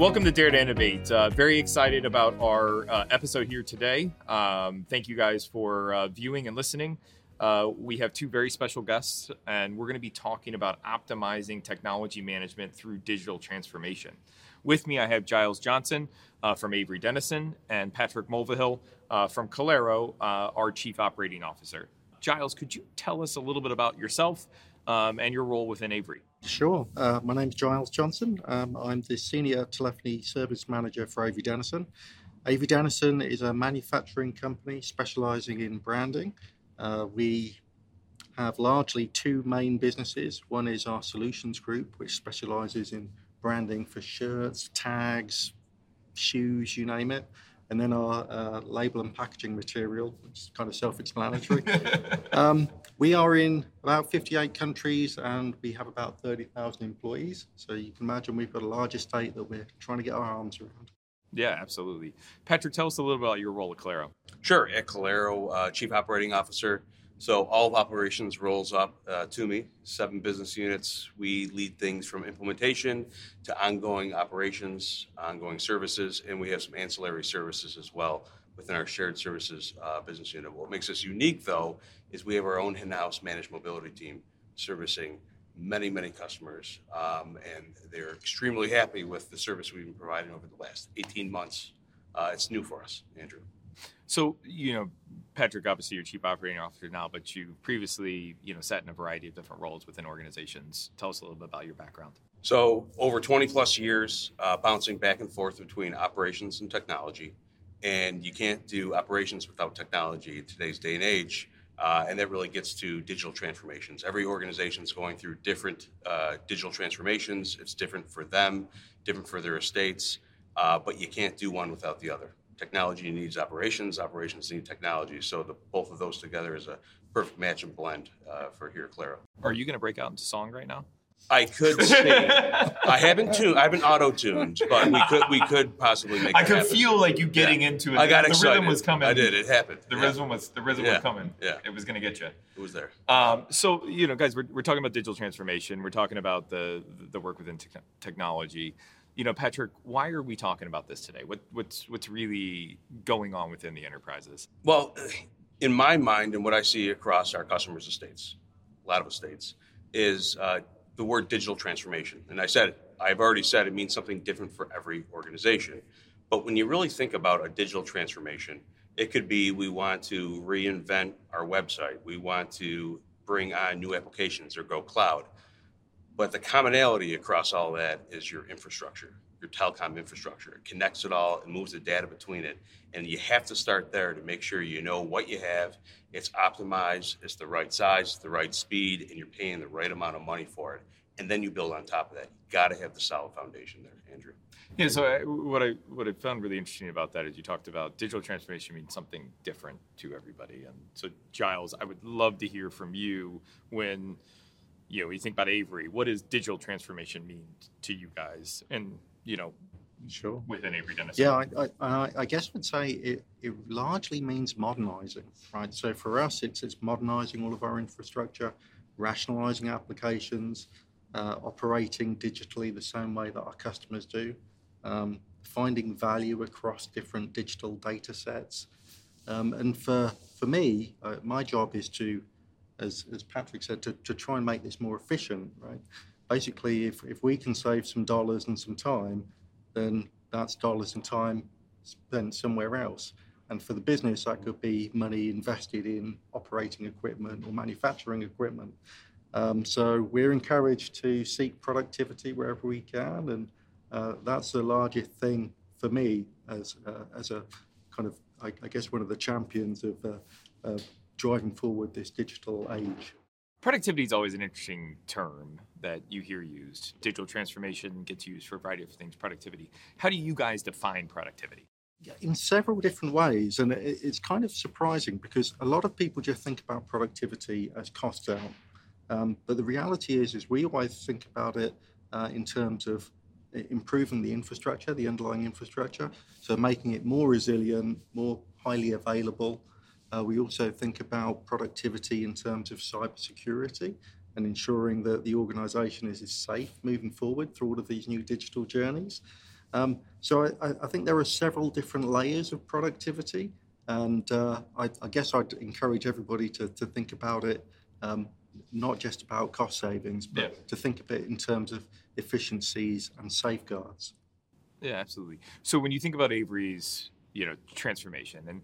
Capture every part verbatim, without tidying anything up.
Welcome to Dare to Innovate. Uh, very excited about our uh, episode here today. Um, thank you guys for uh, viewing and listening. Uh, we have two very special guests, and we're going to be talking about optimizing technology management through digital transformation. With me, I have Giles Johnson uh, from Avery Dennison and Patrick Mulvihill uh, from Calero, uh, our Chief Operating Officer. Giles, could you tell us a little bit about yourself um, and your role within Avery? Sure. Uh, my name's Giles Johnson. Um, I'm the Senior Telephony Service Manager for Avery Dennison. Avery Dennison is a manufacturing company specializing in branding. Uh, we have largely two main businesses. One is our solutions group, which specializes in branding for shirts, tags, shoes, you name it. And then our uh, label and packaging material, which is kind of self-explanatory. um, we are in about fifty-eight countries and we have about thirty thousand employees. So you can imagine we've got a large estate that we're trying to get our arms around. Yeah, absolutely. Patrick, tell us a little about your role at Calero. Sure. At Calero, uh, Chief Operating Officer. So all of operations rolls up uh, to me, seven business units. We lead things from implementation to ongoing operations, ongoing services, and we have some ancillary services as well within our shared services uh, business unit. What makes us unique, though, is we have our own in-house managed mobility team servicing many, many customers, um, and they're extremely happy with the service we've been providing over the last eighteen months. Uh, it's new for us, Andrew. So, you know, Patrick, obviously you're Chief Operating Officer now, but you previously, you know, sat in a variety of different roles within organizations. Tell us a little bit about your background. So over twenty plus years, uh, bouncing back and forth between operations and technology. And you can't do operations without technology in today's day and age. Uh, and that really gets to digital transformations. Every organization is going through different uh, digital transformations. It's different for them, different for their estates, uh, but you can't do one without the other. Technology needs operations, operations need technology. So the, both of those together is a perfect match and blend uh, for here at Calero. Are you going to break out into song right now? I could sing. I haven't tuned. I've been auto-tuned, but we could we could possibly make. I it could happen. feel like you getting yeah. into it. I got the excited. The rhythm was coming. I did. It happened. The yeah. rhythm was the rhythm yeah. was coming. Yeah. It was going to get you. It was there. Um, so you know, guys, we're we're talking about digital transformation. We're talking about the the work within te- technology. You know, Patrick, why are we talking about this today? What what's what's really going on within the enterprises? Well, in my mind, and what I see across our customers' estates, a lot of estates, is uh, the word digital transformation. And I said it. I've already said it means something different for every organization. But when you really think about a digital transformation, it could be we want to reinvent our website. We want to bring on new applications or go cloud. But the commonality across all that is your infrastructure, your telecom infrastructure. It connects it all and moves the data between it. And you have to start there to make sure you know what you have, it's optimized, it's the right size, it's the right speed, and you're paying the right amount of money for it. And then you build on top of that. You got to have the solid foundation there, Andrew. Yeah, so I, what I what I found really interesting about that is you talked about digital transformation means something different to everybody. And so, Giles, I would love to hear from you when, you know, you think about Avery, what does digital transformation mean to you guys? And, you know, sure, within Avery Dennison. Yeah, I, I, I guess I'd say it, it largely means modernizing, right? So for us, it's, it's modernizing all of our infrastructure, rationalizing applications, uh, operating digitally the same way that our customers do, um, finding value across different digital data sets. Um, and for, for me, uh, my job is to As, as Patrick said, to, to try and make this more efficient, right? Basically, if, if we can save some dollars and some time, then that's dollars and time spent somewhere else. And for the business, that could be money invested in operating equipment or manufacturing equipment. Um, so we're encouraged to seek productivity wherever we can, and uh, that's the largest thing for me as uh, as a kind of, I, I guess, one of the champions of uh, uh, driving forward this digital age. Productivity is always an interesting term that you hear used. Digital transformation gets used for a variety of things, productivity. How do you guys define productivity? In several different ways, and it's kind of surprising because a lot of people just think about productivity as cost out. Um, but the reality is, is we always think about it uh, in terms of improving the infrastructure, the underlying infrastructure, so making it more resilient, more highly available. Uh, we also think about productivity in terms of cybersecurity and ensuring that the organization is, is safe moving forward through all of these new digital journeys. Um, so I, I think there are several different layers of productivity, and uh, I, I guess I'd encourage everybody to, to think about it, um, not just about cost savings, but Yeah. to think of it in terms of efficiencies and safeguards. Yeah, absolutely. So when you think about Avery's, you know, transformation, and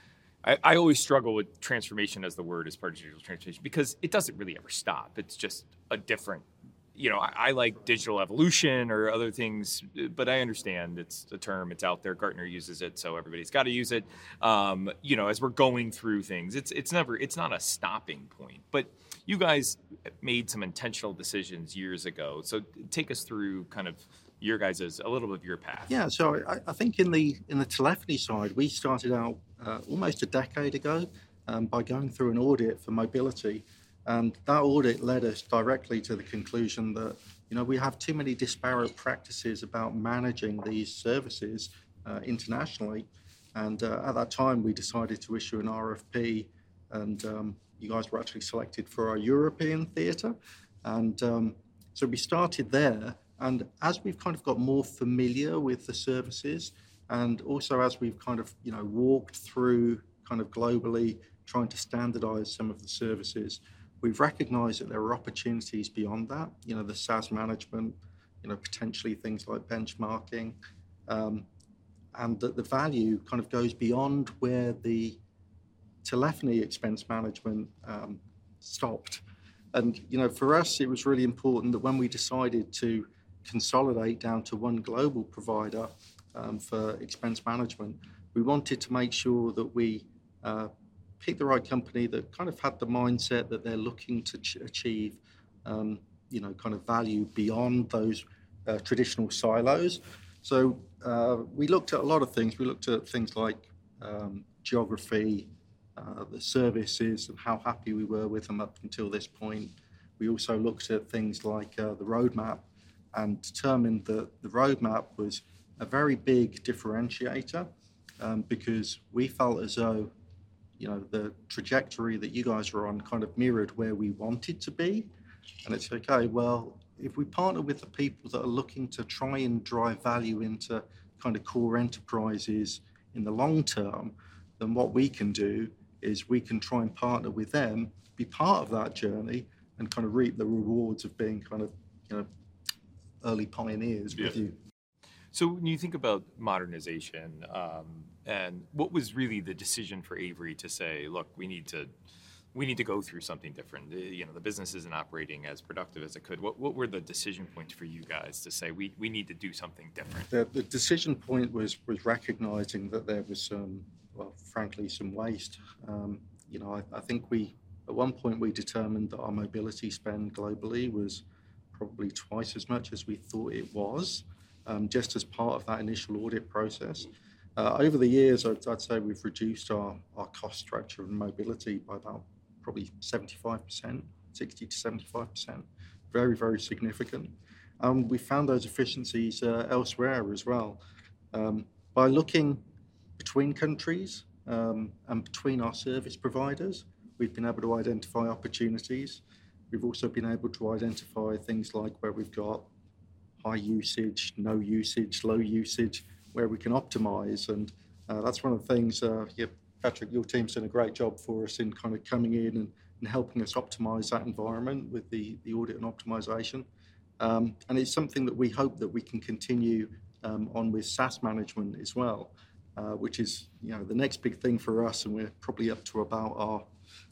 I, I always struggle with transformation as the word as part of digital transformation because it doesn't really ever stop. It's just a different, you know, I, I like digital evolution or other things, but I understand it's a term, it's out there. Gartner uses it, so everybody's got to use it. Um, you know, as we're going through things, it's it's never, it's not a stopping point. But you guys made some intentional decisions years ago. So take us through kind of your guys' a little bit of your path. Yeah, so I, I think in the in the telephony side, we started out uh, almost a decade ago um, by going through an audit for mobility, and that audit led us directly to the conclusion that you know we have too many disparate practices about managing these services uh, internationally, and uh, at that time we decided to issue an R F P, and um, you guys were actually selected for our European theatre, and um, so we started there. And as we've kind of got more familiar with the services, and also as we've kind of, you know, walked through kind of globally trying to standardize some of the services, we've recognized that there are opportunities beyond that, you know, the SaaS management, you know, potentially things like benchmarking, um, and that the value kind of goes beyond where the telephony expense management um, stopped. And, you know, for us, it was really important that when we decided to consolidate down to one global provider um, for expense management, we wanted to make sure that we uh, picked the right company that kind of had the mindset that they're looking to ch- achieve, um, you know, kind of value beyond those uh, traditional silos. So uh, we looked at a lot of things. We looked at things like um, geography, uh, the services, and how happy we were with them up until this point. We also looked at things like uh, the roadmap, and determined that the roadmap was a very big differentiator um, because we felt as though, you know, the trajectory that you guys were on kind of mirrored where we wanted to be. And it's okay, well, if we partner with the people that are looking to try and drive value into kind of core enterprises in the long term, then what we can do is we can try and partner with them, be part of that journey, and kind of reap the rewards of being kind of, you know, early pioneers with Yeah. you. So when you think about modernization, um, and what was really the decision for Avery to say, look, we need to we need to go through something different. You know, the business isn't operating as productive as it could. What what were the decision points for you guys to say we, we need to do something different? The, the decision point was was recognizing that there was some, well, frankly, some waste. Um, you know, I, I think we at one point we determined that our mobility spend globally was probably twice as much as we thought it was, um, just as part of that initial audit process. Uh, over the years, I'd, I'd say we've reduced our, our cost structure and mobility by about probably seventy-five percent, sixty to seventy-five percent. Very, very significant. Um, we found those efficiencies uh, elsewhere as well. Um, by looking between countries um, and between our service providers, we've been able to identify opportunities. We've also been able to identify things like where we've got high usage, no usage, low usage, where we can optimize. And uh, that's one of the things, uh, yeah, Patrick, your team's done a great job for us in kind of coming in and, and helping us optimize that environment with the, the audit and optimization. Um, and it's something that we hope that we can continue um, on with SaaS management as well, uh, which is, you know, the next big thing for us. And we're probably up to about our,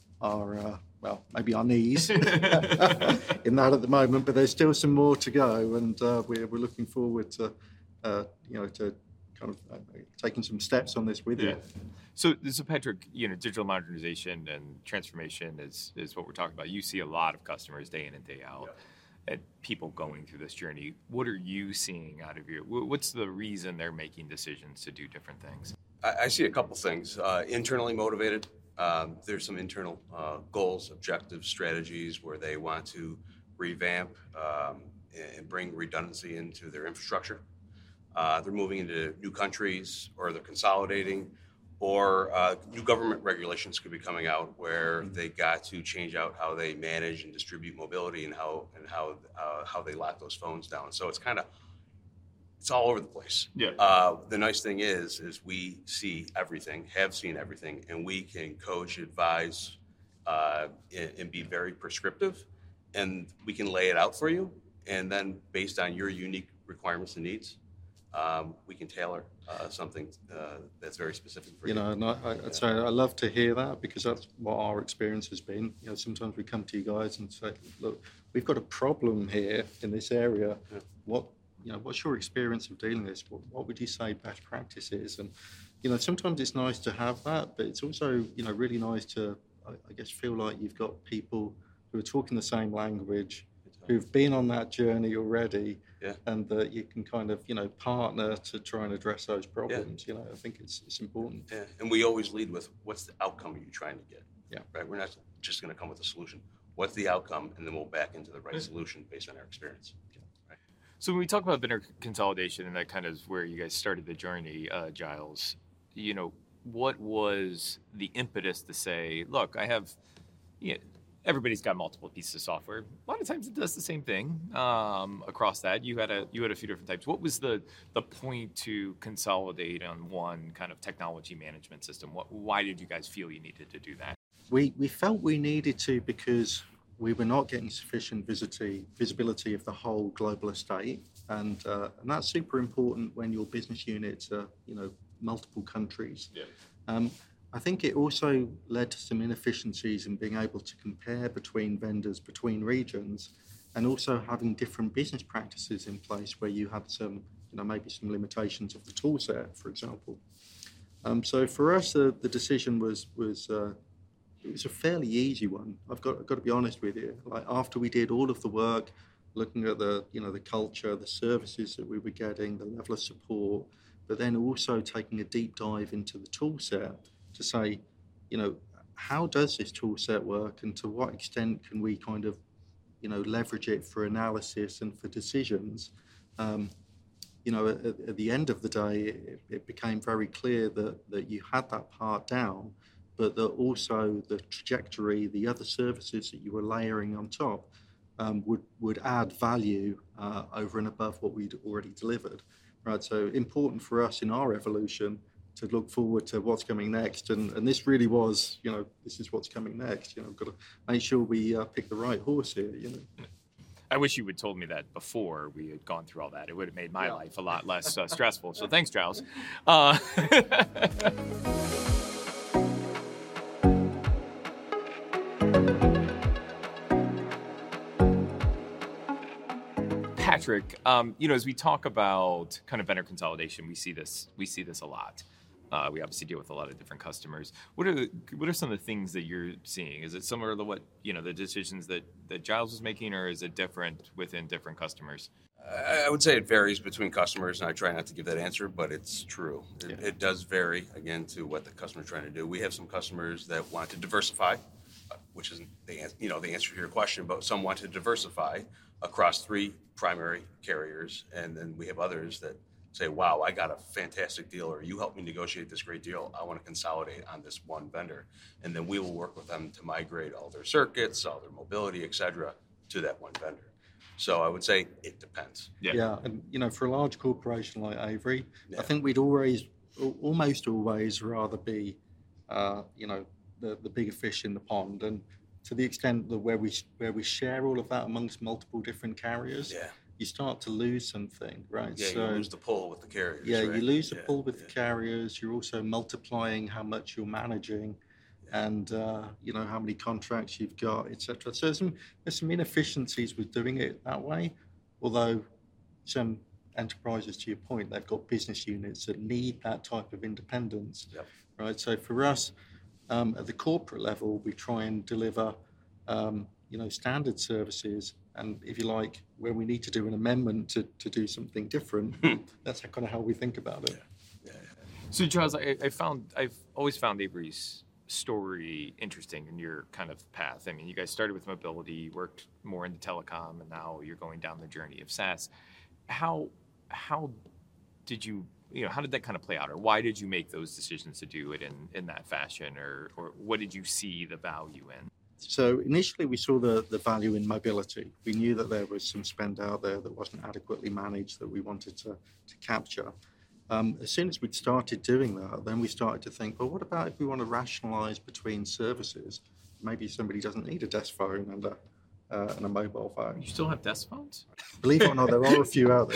our uh, well, maybe our knees in that at the moment, but there's still some more to go, and uh, we're, we're looking forward to, uh, you know, to kind of uh, taking some steps on this with Yeah. you. So, so Patrick, you know, digital modernization and transformation is is what we're talking about. You see a lot of customers day in and day out, yeah. and people going through this journey. What are you seeing out of your? What's the reason they're making decisions to do different things? I, I see a couple things. Uh, internally motivated. Um, there's some internal uh, goals, objectives, strategies where they want to revamp um, and bring redundancy into their infrastructure. Uh, they're moving into new countries, or they're consolidating, or uh, new government regulations could be coming out where they got to change out how they manage and distribute mobility and how and how uh, how they lock those phones down. So it's kind of it's all over the place. Yeah. Uh, the nice thing is, is we see everything, have seen everything, and we can coach, advise, uh, and, and be very prescriptive, and we can lay it out for you, and then based on your unique requirements and needs, um, we can tailor uh, something uh, that's very specific for you. You know, and I, I, I'd say I love to hear that, because that's what our experience has been. You know, sometimes we come to you guys and say, look, we've got a problem here in this area. Yeah. What You know, what's your experience of dealing with this? What, what would you say best practice is? And, you know, sometimes it's nice to have that, but it's also, you know, really nice to, I, I guess, feel like you've got people who are talking the same language, who've been on that journey already, Yeah. and that you can kind of, you know, partner to try and address those problems. You know, I think it's it's important. Yeah, and we always lead with, what's the outcome you're trying to get? Yeah. Right. We're not just going to come with a solution. What's the outcome, and then we'll back into the right solution based on our experience. Right. So when we talk about vendor consolidation, and that kind of is where you guys started the journey, uh, Giles, you know, what was the impetus to say, look, I have, you know, everybody's got multiple pieces of software. A lot of times it does the same thing um, across that. You had a you had a few different types. What was the the point to consolidate on one kind of technology management system? What, why did you guys feel you needed to do that? We we felt we needed to, because we were not getting sufficient visibility visibility of the whole global estate, and uh, and that's super important when your business units are, you know, multiple countries. Yeah. Um, I think it also led to some inefficiencies in being able to compare between vendors, between regions, and also having different business practices in place where you had some, you know, maybe some limitations of the tool set, for example. Um, so for us, uh, the decision was was uh, it was a fairly easy one. I've got I've got to be honest with you. Like, after we did all of the work, looking at the, you know, the culture, the services that we were getting, the level of support, but then also taking a deep dive into the tool set to say, you know, how does this tool set work, and to what extent can we kind of, you know, leverage it for analysis and for decisions. Um, you know, at, at the end of the day, it, it became very clear that, that you had that part down, but that also the trajectory, the other services that you were layering on top um, would, would add value uh, over and above what we'd already delivered. Right, so important for us in our evolution to look forward to what's coming next, and, and this really was, you know, this is what's coming next. You know, we've got to make sure we uh, pick the right horse here. You know, I wish you had told me that before we had gone through all that. It would have made my yeah. life a lot less uh, stressful. So thanks, Giles. Uh, Patrick, um, you know, as we talk about kind of vendor consolidation, we see this we see this a lot. Uh, we obviously deal with a lot of different customers. What are the, what are some of the things that you're seeing? Is it similar to what, you know, the decisions that, that Giles was making, or is it different within different customers? I would say it varies between customers, and I try not to give that answer, but it's true. It, Yeah. it does vary, again, to what the customer's trying to do. We have some customers that want to diversify, uh, which isn't the, an- you know, the answer to your question, but some want to diversify across three primary carriers, and then we have others that say, wow, I got a fantastic deal, or you helped me negotiate this great deal. I want to consolidate on this one vendor. And then we will work with them to migrate all their circuits, all their mobility, et cetera, to that one vendor. So I would say it depends. Yeah. yeah, and you know, for a large corporation like Avery, Yeah. I think we'd always, al- almost always, rather be, uh, you know, the the bigger fish in the pond, and to the extent that where we where we share all of that amongst multiple different carriers, Yeah. you start to lose something, right? Yeah, so you lose the pull with the carriers. yeah, right? you lose the Yeah, pull with yeah. the carriers. You're also multiplying how much you're managing, and uh, you know how many contracts you've got, et cetera. So there's some there's some inefficiencies with doing it that way. Although some enterprises, to your point, they've got business units that need that type of independence, Yep. right? So for us, um, at the corporate level, we try and deliver, um, you know, standard services. And if you like, where we need to do an amendment to, to do something different, that's kind of how we think about it. Yeah, yeah. So, Charles, I, I found I've always found Avery's story interesting in your kind of path. I mean, you guys started with mobility, worked more into telecom, and now you're going down the journey of SaaS. How how did you you know how did that kind of play out, or why did you make those decisions to do it in, in that fashion, or or what did you see the value in? so initially we saw the, the value in mobility. We knew that there was some spend out there that wasn't adequately managed that we wanted to, to capture. Um, as soon as we'd started doing that, then we started to think, well, what about if we want to rationalize between services? Maybe somebody doesn't need a desk phone and a, uh, and a mobile phone. You still have desk phones? Believe it or not, there are a few out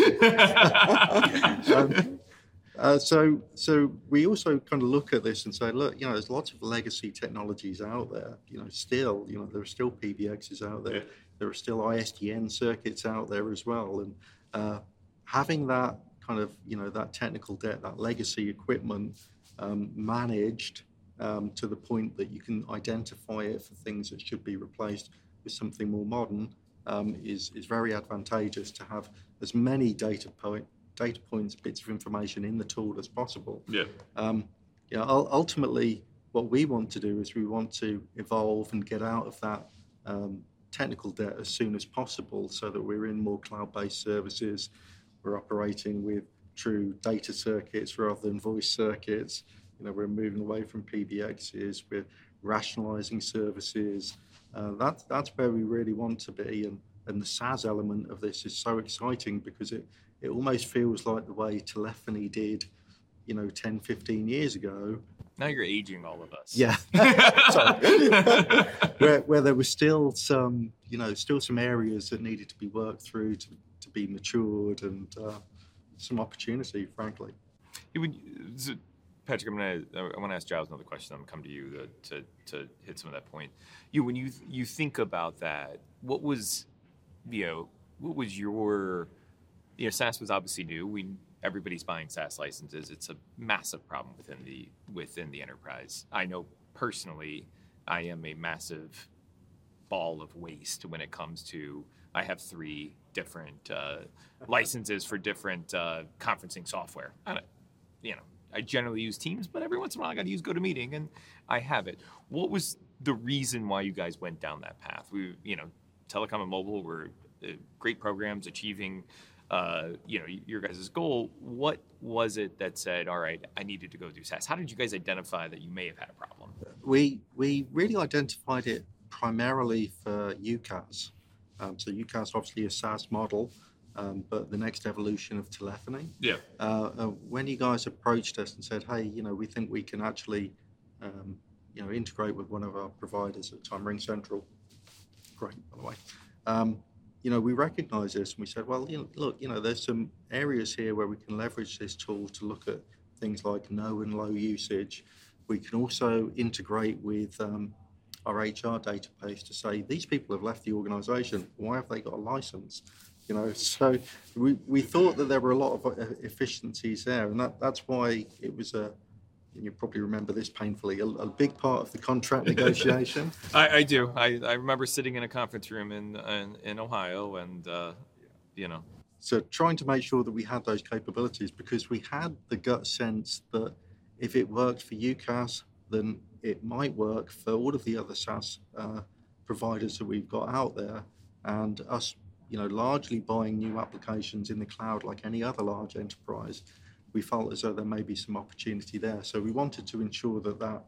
there. um, Uh, so, so we also kind of look at this and say, look, you know, there's lots of legacy technologies out there. You know, still, you know, there are still P B Xs out there. Yeah. There are still I S D N circuits out there as well. And uh, having that kind of, you know, that technical debt, that legacy equipment um, managed um, to the point that you can identify it for things that should be replaced with something more modern um, is is very advantageous to have as many data points. data points, bits of information in the tool as possible. Yeah. Um, you know, ultimately, what we want to do is we want to evolve and get out of that um, technical debt as soon as possible so that we're in more cloud-based services. We're operating with true data circuits rather than voice circuits. You know, we're moving away from P B Xs. We're rationalizing services. Uh, that's, that's where we really want to be. And, and the SaaS element of this is so exciting because it It almost feels like the way telephony did, you know, ten, fifteen years ago. Now you're aging all of us. Yeah. Sorry. where, where there was still some, you know, still some areas that needed to be worked through to, to be matured and uh, some opportunity, frankly. It would, so, Patrick, I'm gonna, I want to ask Giles another question. I'm going to come to you to, to, to hit some of that point. You, when you you think about that, what was, you know, what was your... You know, SaaS was obviously new. We everybody's buying SaaS licenses. It's a massive problem within the within the enterprise. I know personally, I am a massive ball of waste when it comes to. I have three different uh, licenses for different uh, conferencing software. I don't, you know, I generally use Teams, but every once in a while I got to use GoToMeeting, and I have it. What was the reason why you guys went down that path? We, you know, Telecom and Mobile were uh, great programs achieving. Uh, you know, your guys' goal. What was it that said, all right, I needed to go do SaaS? How did you guys identify that you may have had a problem? We we really identified it primarily for UCaaS. Um, so UCaaS is obviously a SaaS model, um, but the next evolution of telephony. Yeah. Uh, uh, when you guys approached us and said, hey, you know, we think we can actually, um, you know, integrate with one of our providers at the time, RingCentral. Great, by the way. Um, You know, we recognize this and we said, well, you know, look, you know, there's some areas here where we can leverage this tool to look at things like no and low usage. We can also integrate with um, our H R database to say, these people have left the organization. Why have they got a license? You know, so we, we thought that there were a lot of efficiencies there. And that, that's why it was a, and you probably remember this painfully, a, a big part of the contract negotiation. I, I do. I, I remember sitting in a conference room in in, in Ohio and, uh, you know. So trying to make sure that we had those capabilities because we had the gut sense that if it worked for UCaaS, then it might work for all of the other SaaS uh, providers that we've got out there. And us, you know, largely buying new applications in the cloud like any other large enterprise, we felt as though there may be some opportunity there. So we wanted to ensure that that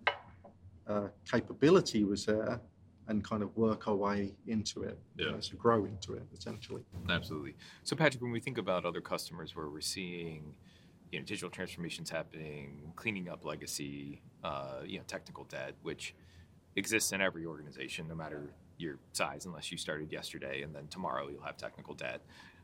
uh, capability was there and kind of work our way into it, yeah. you know, so grow into it, essentially. Absolutely. So Patrick, when we think about other customers where we're seeing, you know, digital transformations happening, cleaning up legacy, uh, you know, technical debt, which exists in every organization, no matter your size, unless you started yesterday and then tomorrow you'll have technical debt.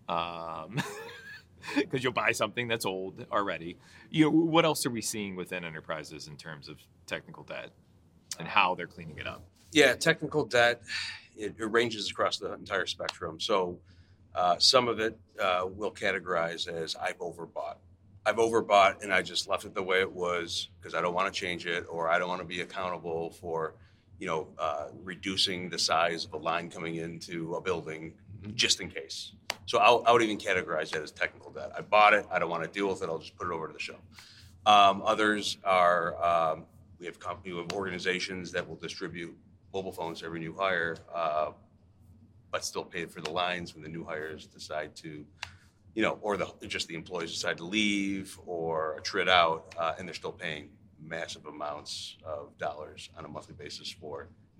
Um, because you'll buy something that's old already. You know, what else are we seeing within enterprises in terms of technical debt and how they're cleaning it up? Yeah, technical debt, it, it ranges across the entire spectrum. So uh, some of it uh, we'll categorize as I've overbought. I've overbought and I just left it the way it was because I don't want to change it or I don't want to be accountable for, you know, uh, reducing the size of a line coming into a building mm-hmm. just in case. So I'll, I would even categorize that as technical debt. I bought it. I don't want to deal with it. I'll just put it over to the shelf. Um, others are, um, we have company, we have organizations that will distribute mobile phones to every new hire, uh, but still pay for the lines when the new hires decide to, you know, or the just the employees decide to leave or trid out, uh, and they're still paying massive amounts of dollars on a monthly basis for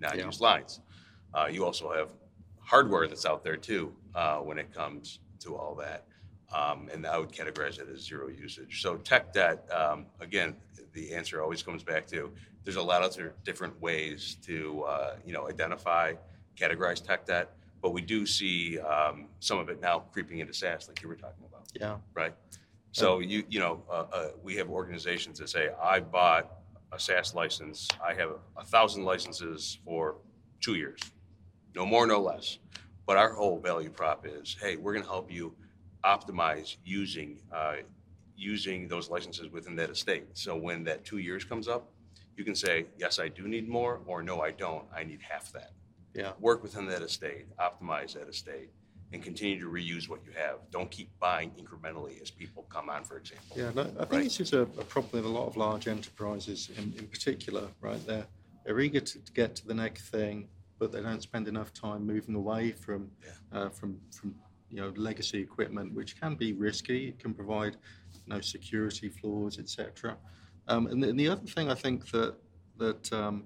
not Yeah. used lines. Uh, you also have hardware that's out there too uh, when it comes to all that. Um, and I would categorize it as zero usage. So tech debt, um, again, the answer always comes back to there's a lot of other different ways to uh, you know identify, categorize tech debt, but we do see um, some of it now creeping into SaaS, like you were talking about. Yeah. Right. So you you know uh, uh, we have organizations that say I bought a SaaS license, I have a thousand licenses for two years, no more, no less. But our whole value prop is, hey, we're going to help you optimize using uh, using those licenses within that estate. So when that two years comes up, you can say, yes, I do need more, or no, I don't. I need half that. Yeah. Work within that estate, optimize that estate, and continue to reuse what you have. Don't keep buying incrementally as people come on, for example. Yeah, no, I think Right. this is a, a problem with a lot of large enterprises in, in particular, right? They're, they're eager to, to get to the next thing, but they don't spend enough time moving away from, Yeah. uh, from, from you know, legacy equipment, which can be risky. It can provide, you know, security flaws, et cetera. Um, and, the, and the other thing I think that that um,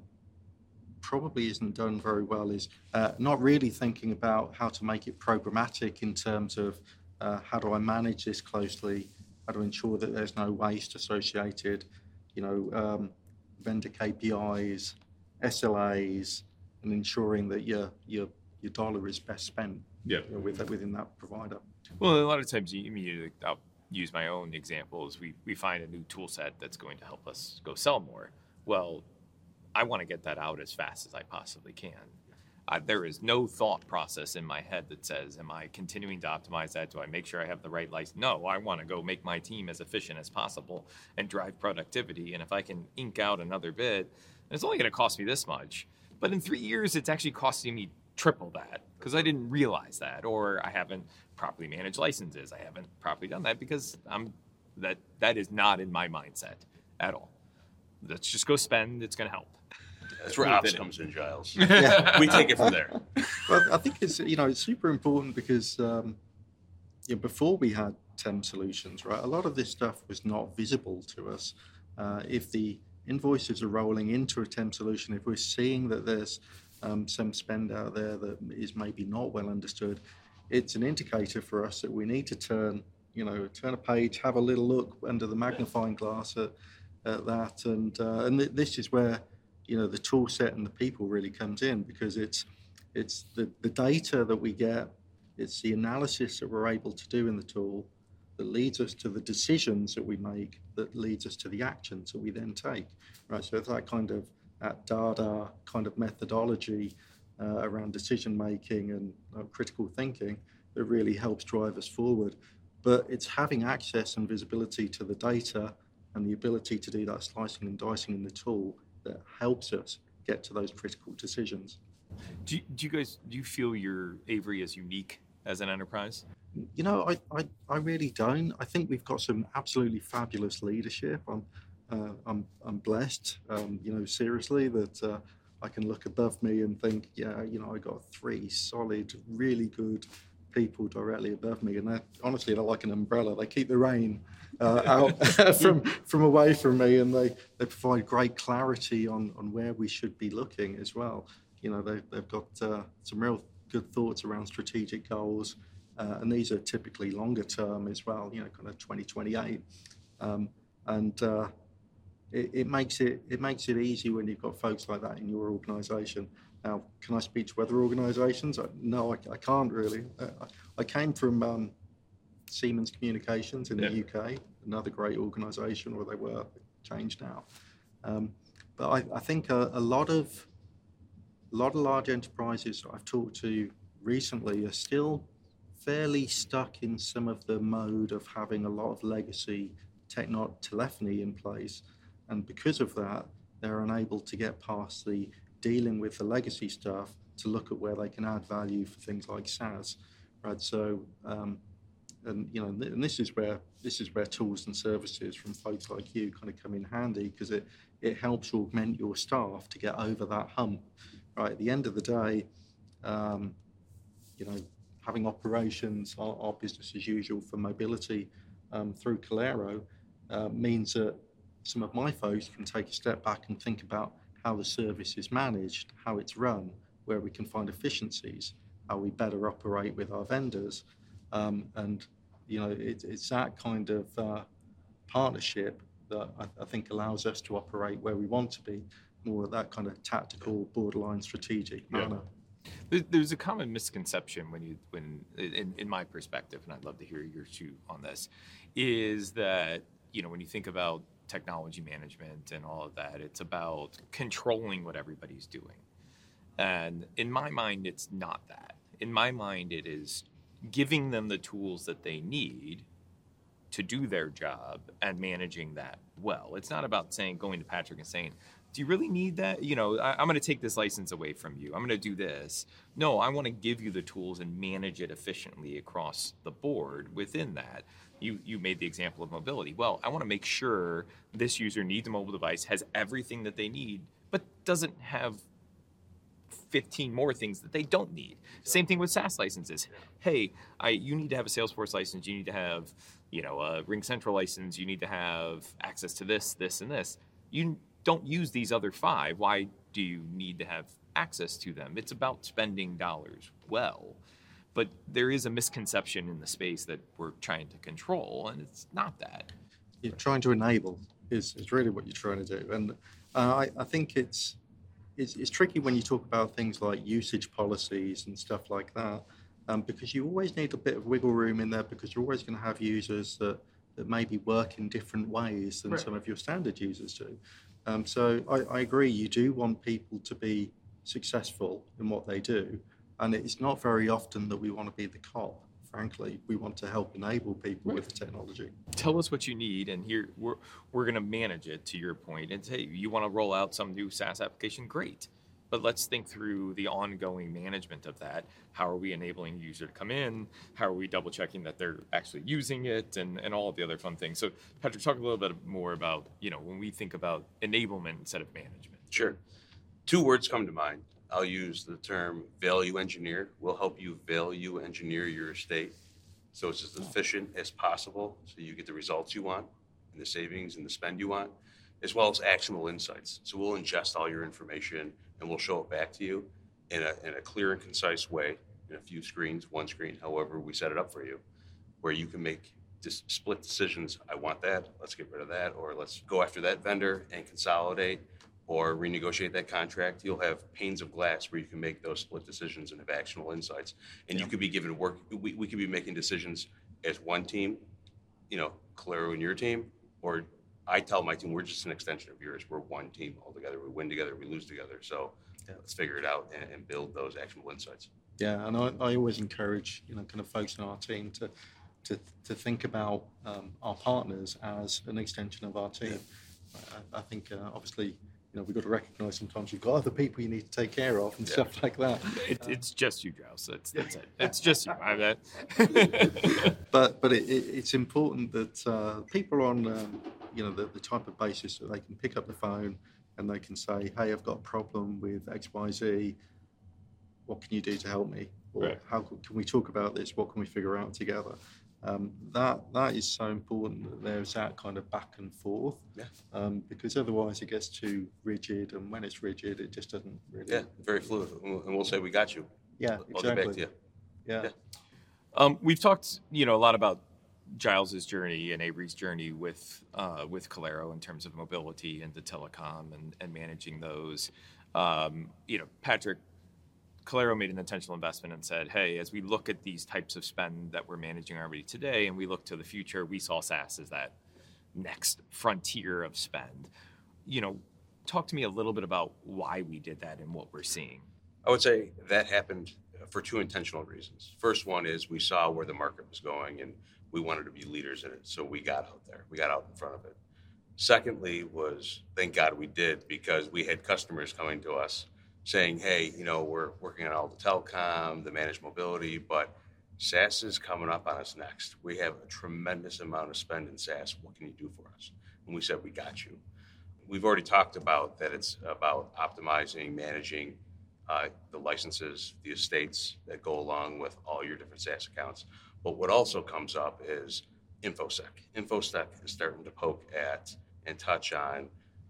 probably isn't done very well is uh, not really thinking about how to make it programmatic in terms of uh, how do I manage this closely, how to ensure that there's no waste associated, you know, um, vendor K P Is, S L As, and ensuring that your your your dollar is best spent Yeah. you know, with, within that provider. Well, a lot of times, you, I mean, I'll use my own examples. We we find a new tool set that's going to help us go sell more. Well, I want to get that out as fast as I possibly can. Uh, there is no thought process in my head that says, am I continuing to optimize that? Do I make sure I have the right license? No, I want to go make my team as efficient as possible and drive productivity. And if I can ink out another bid, and it's only going to cost me this much, but in three years, it's actually costing me triple that because I didn't realize that, or I haven't properly managed licenses. I haven't properly done that because I'm that that is not in my mindset at all. Let's just go spend. It's going to help. That's where Within ops it. comes in, Giles. Yeah. We take it from there. Well, I think it's you know it's super important because um, you know, before we had T E M solutions, right, a lot of this stuff was not visible to us. Uh, if the invoices are rolling into a T E M solution, if we're seeing that there's um, some spend out there that is maybe not well understood, it's an indicator for us that we need to turn you know turn a page, have a little look under the magnifying glass at, at that, and uh, and th- this is where you know the tool set and the people really comes in, because it's it's the, the data that we get, it's the analysis that we're able to do in the tool that leads us to the decisions that we make, that leads us to the actions that we then take, right? So it's that kind of that data kind of methodology uh, around decision making and uh, critical thinking that really helps drive us forward. But it's having access and visibility to the data and the ability to do that slicing and dicing in the tool that helps us get to those critical decisions. Do you, do you guys do you feel your Avery is unique as an enterprise? You know, I, I, I really don't. I think we've got some absolutely fabulous leadership. I'm uh, I'm I'm blessed. Um, you know, seriously, that uh, I can look above me and think, yeah, you know, I got three solid, really good people directly above me, and they're, honestly, they're like an umbrella. They keep the rain uh, out from from away from me, and they, they provide great clarity on, on where we should be looking as well. You know, they, they've got uh, some real good thoughts around strategic goals, uh, and these are typically longer term as well. You know, kind of twenty twenty-eight, um, and uh, it, it makes it it makes it easy when you've got folks like that in your organisation. Now, can I speak to other organisations? No, I, I can't really. Uh, I came from um, Siemens Communications in Yeah. the U K, another great organisation, or they were, changed now. Um, but I, I think a, a lot of a lot of large enterprises I've talked to recently are still fairly stuck in some of the mode of having a lot of legacy techno- telephony in place, and because of that, they're unable to get past the dealing with the legacy stuff to look at where they can add value for things like SaaS, right? So, um, and you know, and this is where this is where tools and services from folks like you kind of come in handy, because it it helps augment your staff to get over that hump, right? At the end of the day, um, you know, having operations, our, our business as usual for mobility um, through Calero uh, means that some of my folks can take a step back and think about how the service is managed, how it's run, where we can find efficiencies, how we better operate with our vendors. Um, and, you know, it, it's that kind of uh, partnership that I, I think allows us to operate where we want to be, more of that kind of tactical, borderline strategic manner. Yeah. There's a common misconception when you, when in, in my perspective, and I'd love to hear your two on this, is that, you know, when you think about technology management and all of that, it's about controlling what everybody's doing. And in my mind, it's not that. In my mind, it is giving them the tools that they need to do their job and managing that well. It's not about saying, going to Patrick and saying, do you really need that? You know, I, I'm going to take this license away from you. I'm going to do this. No, I want to give you the tools and manage it efficiently across the board within that. You you made the example of mobility. Well, I want to make sure this user needs a mobile device, has everything that they need, but doesn't have fifteen more things that they don't need. Same thing with SaaS licenses. Hey, I you need to have a Salesforce license. You need to have, you know, a RingCentral license. You need to have access to this, this, and this. You don't use these other five. Why do you need to have access to them? It's about spending dollars well. But there is a misconception in the space that we're trying to control, and it's not that. You're trying to enable is, is really what you're trying to do. And uh, I, I think it's, it's it's tricky when you talk about things like usage policies and stuff like that, um, because you always need a bit of wiggle room in there, because you're always going to have users that, that maybe work in different ways than right. some of your standard users do. Um, so I, I agree, you do want people to be successful in what they do. And it's not very often that we want to be the cop, frankly. We want to help enable people right. with the technology. Tell us what you need, and here we're we're going to manage it, to your point. And hey, you want to roll out some new SaaS application? Great. But let's think through the ongoing management of that. How are we enabling the user to come in? How are we double checking that they're actually using it, and, and all of the other fun things? So Patrick, talk a little bit more about, you know, when we think about enablement instead of management. Sure. Two words come to mind. I'll use the term value engineer. We'll help you value engineer your estate so it's as efficient as possible, so you get the results you want and the savings and the spend you want, as well as actionable insights. So we'll ingest all your information and we'll show it back to you in a, in a clear and concise way, in a few screens, one screen, however we set it up for you, where you can make just split decisions. I want that, let's get rid of that, or let's go after that vendor and consolidate, or renegotiate that contract. You'll have panes of glass where you can make those split decisions and have actionable insights. And yeah. you could be given work, we, we could be making decisions as one team, you know, Kalero and your team, or I tell my team, we're just an extension of yours. We're one team altogether. We win together, we lose together. So yeah. let's figure it out and, and build those actionable insights. Yeah, and I, I always encourage, you know, kind of folks in our team to to, to think about um, our partners as an extension of our team. I, I think uh, obviously, you know, we've got to recognise sometimes you've got other people you need to take care of and yeah. stuff like that. It, uh, it's just you, Giles. That's, that's it. It's just you. I bet. but but it, it, it's important that uh, people are on, um, you know, the, the type of basis that they can pick up the phone and they can say, hey, I've got a problem with X Y Z. What can you do to help me? Or right. how can we talk about this? What can we figure out together? Um, that that is so important that there's that kind of back and forth, yeah. um, because otherwise it gets too rigid, and when it's rigid, it just doesn't really. Yeah, very fluid, and we'll say we got you. Yeah, I'll exactly. get back to you. Yeah. yeah. Um, we've talked, you know, a lot about Giles's journey and Avery's journey with uh, with Kalero in terms of mobility and the telecom and, and managing those. Um, you know, Patrick. Kalero made an intentional investment and said, hey, as we look at these types of spend that we're managing already today and we look to the future, we saw SaaS as that next frontier of spend. You know, talk to me a little bit about why we did that and what we're seeing. I would say that happened for two intentional reasons. First one is we saw where the market was going and we wanted to be leaders in it, so we got out there. We got out in front of it. Secondly was, thank God we did, because we had customers coming to us saying, hey, you know, we're working on all the telecom, the managed mobility, but SaaS is coming up on us next. We have a tremendous amount of spend in SaaS. What can you do for us? And we said, we got you. We've already talked about that it's about optimizing, managing uh, the licenses, the estates that go along with all your different SaaS accounts. But what also comes up is InfoSec. InfoSec is starting to poke at and touch on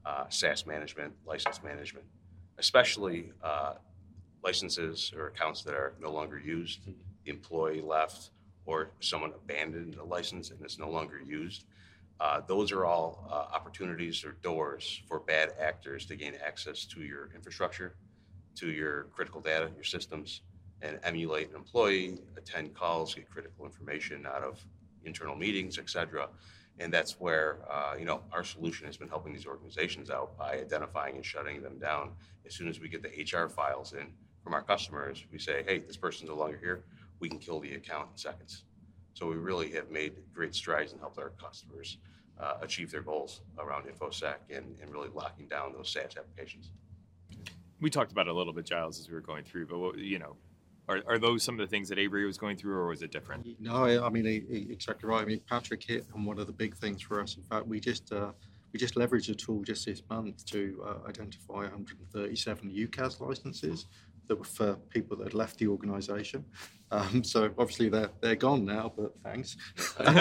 uh, SaaS management, license management, especially uh, licenses or accounts that are no longer used, the employee left, or someone abandoned a license and it's no longer used. Uh, those are all uh, opportunities or doors for bad actors to gain access to your infrastructure, to your critical data, your systems, and emulate an employee, attend calls, get critical information out of internal meetings, et cetera. And that's where, uh, you know, our solution has been helping these organizations out by identifying and shutting them down. As soon as we get the H R files in from our customers, we say, hey, this person's no longer here. We can kill the account in seconds. So we really have made great strides and helped our customers uh, achieve their goals around InfoSec and, and really locking down those SaaS applications. We talked about it a little bit, Giles, as we were going through, but what, you know, are, are those some of the things that Avery was going through, or was it different? No, I mean, he, he, exactly right. I mean, Patrick hit on one of the big things for us. In fact, we just uh, we just leveraged a tool just this month to uh, identify one hundred thirty-seven U C A S licenses that were for people that had left the organisation. Um, so obviously they're they're gone now, but thanks. um,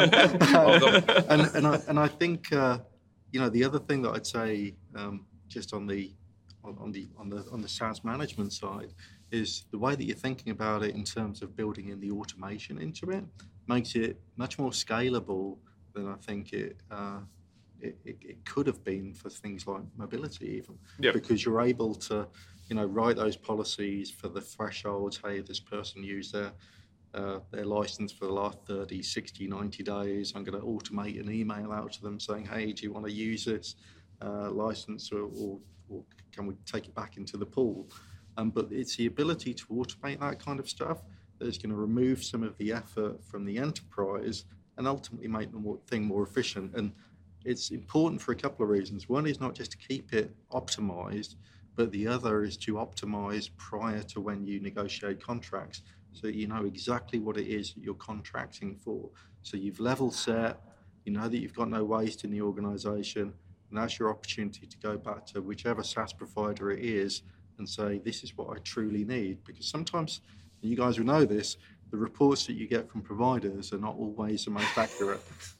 and and I and I think uh, you know, the other thing that I'd say um, just on the on, on the on the on the SaaS management side is the way that you're thinking about it in terms of building in the automation into it makes it much more scalable than I think it. Uh, It, it, it could have been for things like mobility even, yep. because you're able to, you know, write those policies for the thresholds. Hey, this person used their uh, their license for the last thirty, sixty, ninety days. I'm going to automate an email out to them saying, hey, do you want to use this uh, license, or, or, or can we take it back into the pool? Um, but it's the ability to automate that kind of stuff that is going to remove some of the effort from the enterprise and ultimately make the more, thing more efficient. And it's important for a couple of reasons. One is not just to keep it optimized, but the other is to optimize prior to when you negotiate contracts, so you know exactly what it is that you're contracting for. So you've level set, you know that you've got no waste in the organization, and that's your opportunity to go back to whichever SaaS provider it is and say, this is what I truly need. Because sometimes, and you guys will know this, the reports that you get from providers are not always the most accurate.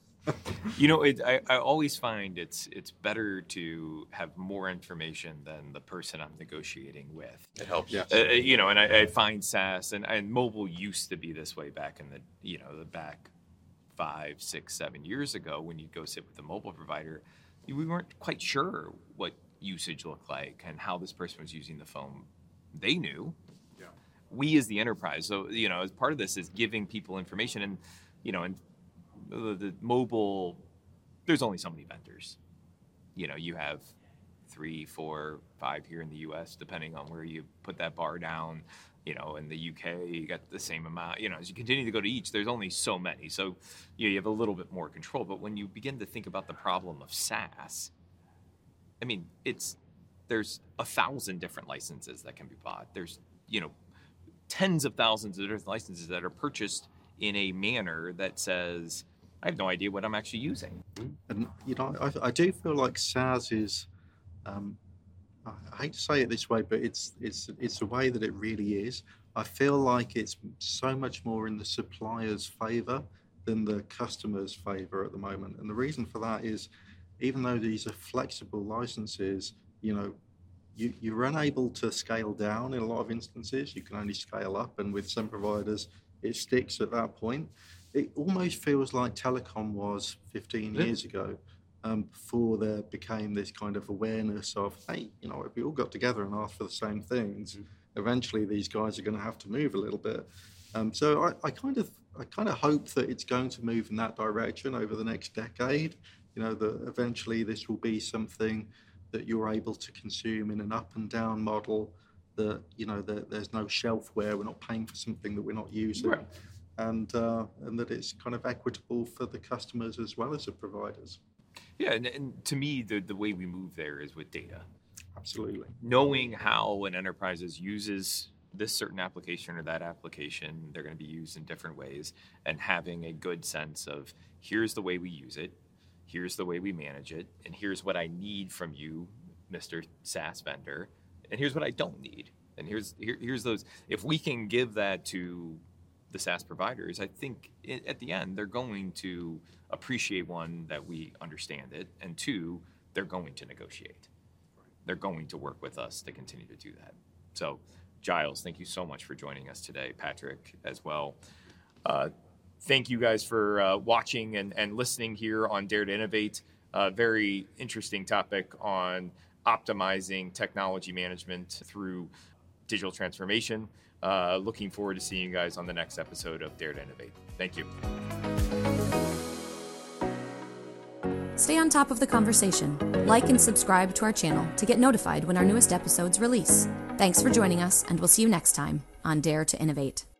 You know, it, I, I always find it's it's better to have more information than the person I'm negotiating with. It helps. Yes. Uh, you know, and I, I find SaaS and, and mobile used to be this way back in the, you know, the back five, six, seven years ago when you'd go sit with the mobile provider, we weren't quite sure what usage looked like and how this person was using the phone. They knew. Yeah. We as the enterprise, so, you know, as part of this is giving people information and, you know, and The, the mobile, there's only so many vendors. You know, you have three, four, five here in the U S, depending on where you put that bar down. You know, in the U K, you got the same amount. You know, as you continue to go to each, there's only so many. So, you know, you have a little bit more control. But when you begin to think about the problem of SaaS, I mean, it's, there's a thousand different licenses that can be bought. There's, you know, tens of thousands of different licenses that are purchased in a manner that says, I have no idea what I'm actually using. And, you know, I, I do feel like SaaS is, um, I hate to say it this way, but it's it's it's the way that it really is. I feel like it's so much more in the supplier's favor than the customer's favor at the moment. And the reason for that is, even though these are flexible licenses, you know, you, you're unable to scale down in a lot of instances. You can only scale up. And with some providers, it sticks at that point. It almost feels like telecom was fifteen years ago, um, before there became this kind of awareness of, hey, you know, if we all got together and asked for the same things, mm-hmm. eventually these guys are going to have to move a little bit. Um, so I, I kind of, I kind of hope that it's going to move in that direction over the next decade. You know, that eventually this will be something that you're able to consume in an up and down model. That, you know, that there's no shelfware. We're not paying for something that we're not using. Right. And uh, and that it's kind of equitable for the customers as well as the providers. Yeah, and, and to me, the, the way we move there is with data. Absolutely. Knowing how an enterprise uses this certain application or that application, they're going to be used in different ways, and having a good sense of, here's the way we use it, here's the way we manage it, and here's what I need from you, Mister SaaS vendor, and here's what I don't need. And here's here, here's those. If we can give that to the SaaS providers, I think it, at the end they're going to appreciate, one, that we understand it, and two, they're going to negotiate. They're going to work with us to continue to do that. So, Giles, thank you so much for joining us today. Patrick as well. Uh, thank you guys for uh, watching and, and listening here on Dare to Innovate. Uh, very interesting topic on optimizing technology management through digital transformation. Uh, looking forward to seeing you guys on the next episode of Dare to Innovate. Thank you. Stay on top of the conversation. Like and subscribe to our channel to get notified when our newest episodes release. Thanks for joining us, and we'll see you next time on Dare to Innovate.